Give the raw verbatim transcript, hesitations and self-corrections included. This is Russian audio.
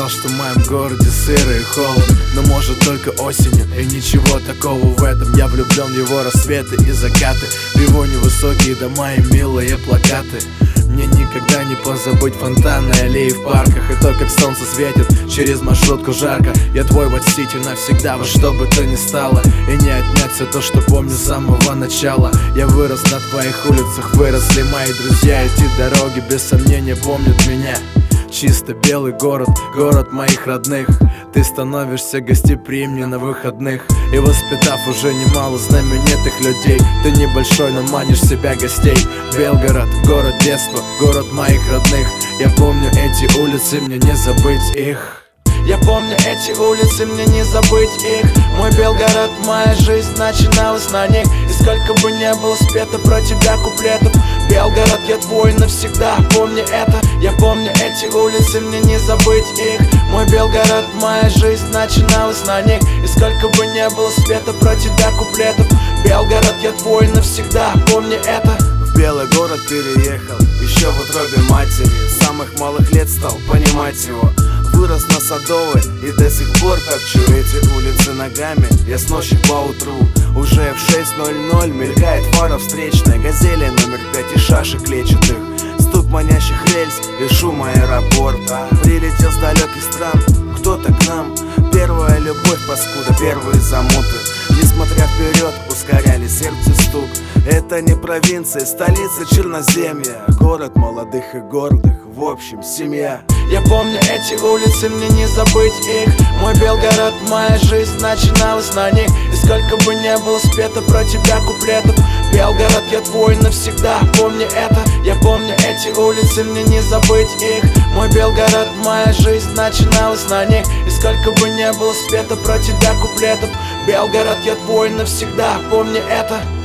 что в моем городе сыро и холодно, но может только осенью, и ничего такого в этом. Я влюблен в его рассветы и закаты, в его невысокие дома и милые плакаты. Мне никогда не позабыть фонтаны, аллеи в парках, и то, как солнце светит через маршрутку жарко. Я твой водитель навсегда, во что бы то ни стало, и не отнять все то, что помню с самого начала. Я вырос на твоих улицах, выросли мои друзья. Эти дороги без сомнения помнят меня. Чисто белый город, город моих родных. Ты становишься гостеприимнее на выходных, и воспитав уже немало знаменитых людей, ты небольшой, но манишь себя гостей. Белгород, город детства, город моих родных. Я помню эти улицы, мне не забыть их. Я помню эти улицы, мне не забыть их. Мой Белгород, моя жизнь начиналась на них. И сколько бы не было спето про тебя куплетов, Белгород, я твой навсегда, помни это. Я помню эти улицы, мне не забыть их. Мой Белгород, моя жизнь начиналась на них. И сколько бы не было спето про тебя куплетов, Белгород, я твой навсегда, помни это. В белый город переехал еще в утробе матери. С самых малых лет стал понимать его. Вырос на Садовой и до сих пор топчу эти улицы ногами. Я с ночи по утру, уже в шесть ноль ноль мелькает фара встречная, газели номер пять и шашек клетчатых, стук манящих рельс и шум аэропорта. Прилетел с далеких стран кто-то к нам. Первая любовь, паскуда, первые замуты. Несмотря вперед, ускоряли сердце стук. Это не провинция, столица Черноземья. Город молодых и гордых, в общем, семья. Я помню эти улицы, мне не забыть их. Мой Белгород, моя жизнь начиналась на них. И сколько бы не было спето про тебя куплетов, Белгород, я твой навсегда, помни это. Я помню эти улицы, мне не забыть их. Мой Белгород, моя жизнь начиналась на них. И сколько бы не было спето про тебя куплетов, Белгород, я твой навсегда, помни это.